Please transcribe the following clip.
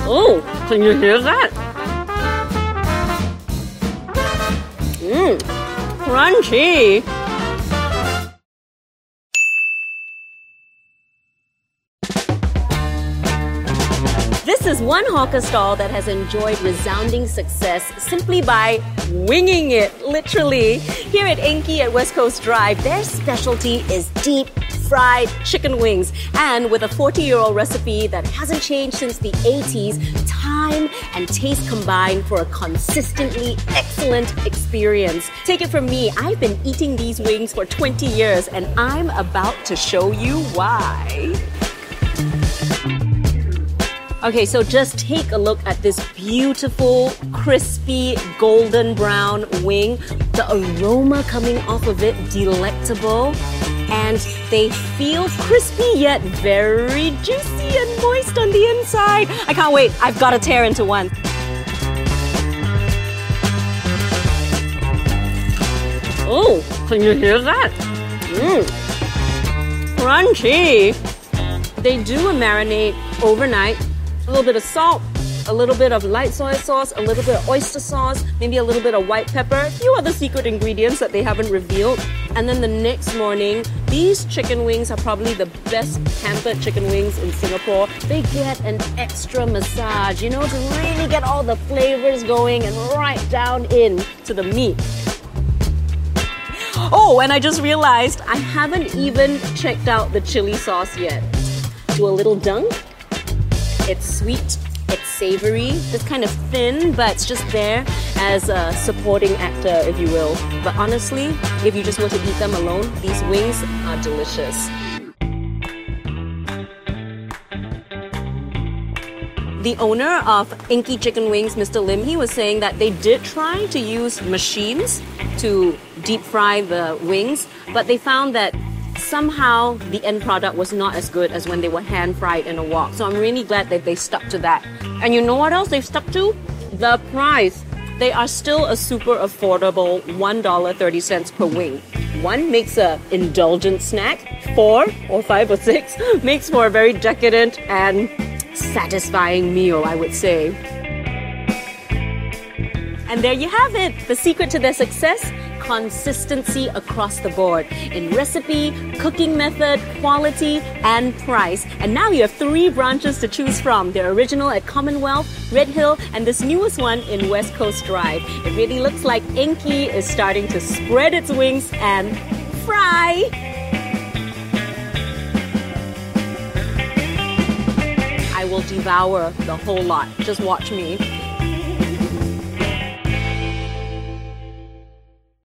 Oh, can you hear that? Crunchy. This is one hawker stall that has enjoyed resounding success simply by winging it, literally. Here at Enki at West Coast Drive, their specialty is deep fried chicken wings. And with a 40-year-old recipe that hasn't changed since the 80s, time and taste combine for a consistently excellent experience. Take it from me, I've been eating these wings for 20 years and I'm about to show you why. Okay, so just take a look at this beautiful, crispy, golden brown wing. The aroma coming off of it, delectable. And they feel crispy yet very juicy and moist on the inside. I can't wait. I've got to tear into one. Oh, can you hear that? Crunchy. They do a marinade overnight. A little bit of salt, a little bit of light soy sauce, a little bit of oyster sauce, maybe a little bit of white pepper, a few other secret ingredients that they haven't revealed. And then the next morning, these chicken wings are probably the best pampered chicken wings in Singapore. They get an extra massage, to really get all the flavors going and right down in to the meat. Oh, and I just realized I haven't even checked out the chili sauce yet. Do a little dunk. It's sweet, it's savory, it's kind of thin, but it's just there as a supporting actor, if you will. But honestly, if you just want to eat them alone, these wings are delicious. The owner of Enki Chicken Wings, Mr. Lim, he was saying that they did try to use machines to deep fry the wings, but they found that somehow the end product was not as good as when they were hand fried in a wok. So I'm really glad that they stuck to that. And you know what else they've stuck to? The price. They are still a super affordable $1.30 per wing. One makes an indulgent snack. 4 or 5 or 6 makes for a very decadent and satisfying meal, I would say. And there you have it. The secret to their success? Consistency across the board in recipe, cooking method, quality, and price. And now you have 3 branches to choose from. They're original at Commonwealth, Red Hill, and this newest one in West Coast Drive. It really looks like Enki is starting to spread its wings and fry. I will devour the whole lot. Just watch me.